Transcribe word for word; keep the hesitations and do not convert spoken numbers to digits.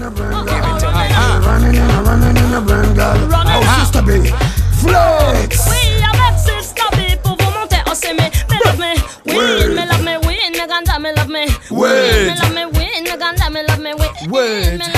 a brand, girl. Running in a running in a brand, girl. Oh, sister B, flex. Oui, avec sister B pour vous monter au sommet. Me love me, oui, me love me, oui, me ganda, me love me, oui, me love me, oui, me ganda, me love me, oui, me